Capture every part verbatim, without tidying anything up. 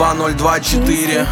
два ноль два четыре.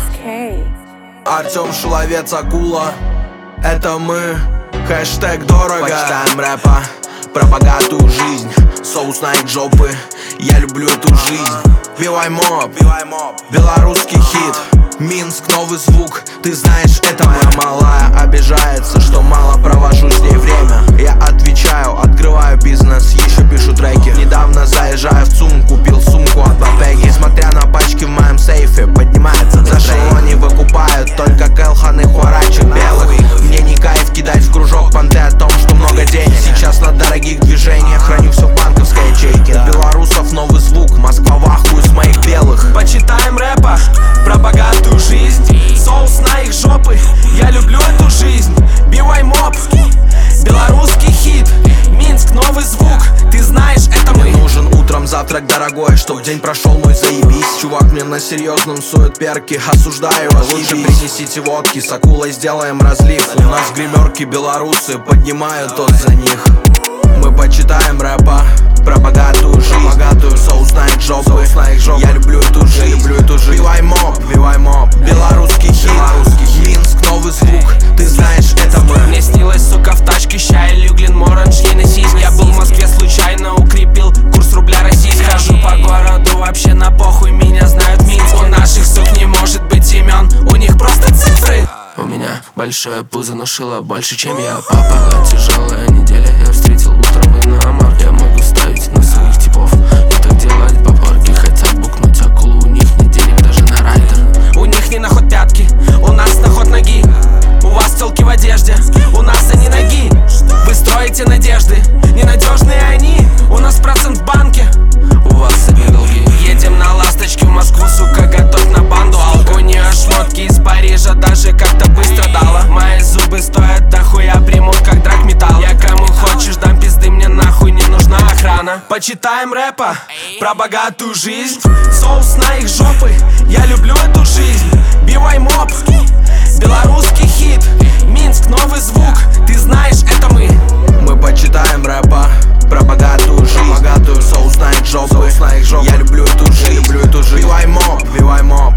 Артем Шиловец, Акула. Это мы. Хэштег дорого. Почитаем рэпа про богатую жизнь. Соус на их жопы. Я люблю эту жизнь. Бивай моп, белорусский хит. Минск, новый звук, ты знаешь, это моя малая обижается, что мало провожу с ней время. Я отвечаю, открываю бизнес, еще пишу треки. Недавно заезжаю в ЦУМ, купил сумку от Бапеги. Смотря на пачки в моем сейфе, поднимается за шелони выкупают только Келхан и Хуарачек белых. Мне не кайф кидать в кружок понты о том, что много денег. Сейчас на дорогих движениях храню все в банковской ячейке. Белорусов новый звук, Москва в ахуе с моих белых. Почитаем рэпа про богатую жизнь. Соус на их жопы, я люблю эту жизнь. Бивай моп, белорусский хит. Минск, новый звук, ты знаешь, это мы. Мне нужен утром завтрак дорогой, чтоб день прошел мой заебись. Чувак мне на серьезном сует перки, осуждаю, лучше принесите водки. С Акулой сделаем разлив. У нас в гримерке белорусы поднимают тот за них. Мы почитаем рэпа про богатую жизнь. Богатую соус на их жопы. Соус на их жопы. Я люблю эту жизнь. Я люблю эту жизнь. Бивай моп, бивай моп. Белорусский хит. Белорусский хит. Минск, новый звук. Ты знаешь, это мы. Мне снилось, сука, в тачке чай, Люглин, Моранж, Енисейск. Я был в Москве случайно, укрепил курс рубля российский. Хожу по городу, вообще на похуй, меня знают Минск. У наших сук не может быть имен, у них просто цифры. У меня большое пузо, но шило больше, чем я. Папа, тяжелая неделя, я встретил утром иномар. Я могу ставить на своих типов и так делать попорки. Хотят букнуть акулу, у них нет денег даже на райдер. У них не на ход пятки, у нас на ход ноги. У вас телки в одежде, у нас они ноги. Вы строите надежды, ненадежные они. У нас процент в банке, у вас одни долги. Едем на ласточке в Москву, сука, готовь на банду. Алкония, шмотки из Парижа, даже как-то быстро дала. Мои зубы стоят дохуя, примут как драгметалл. Я кому хочешь дам пизды, мне нахуй не нужна охрана. Почитаем рэпа про богатую жизнь. Соус на их жопы, я люблю эту жизнь. Бивай моп, белорусский хит. Минск, новый звук, ты знаешь, это мы. Мы почитаем рэпа про богатую жизнь. Богатую соус на их жопы. Соус на их жопы. Я люблю эту жизнь. Я люблю эту жизнь. Бивай моп, бивай моп.